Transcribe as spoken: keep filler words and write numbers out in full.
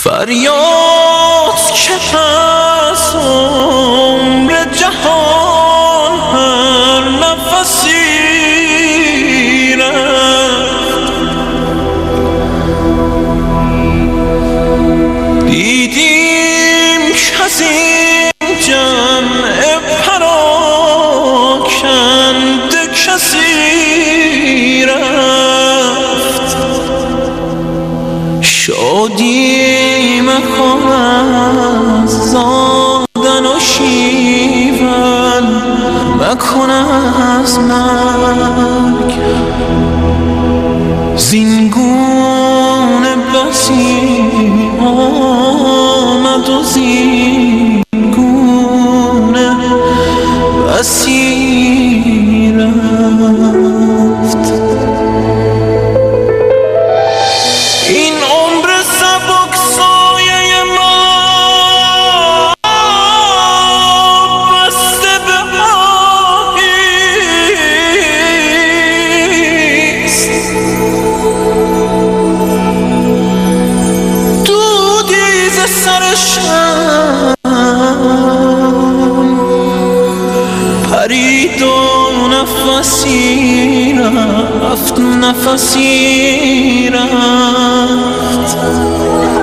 فریاد که پس عمر جهان هر نفسی رفت، دیدیم که از این جمع پراکنده کسی رفت. شادی مکن از زادن و شیون، مکن از مرگ زینگونه بسی آمد و زینگونه بسی رفت. این عمر سبک سایه ما بسته به آهیست، دودی ز سر شم پرید و نفسی رفت، نفسی رفت.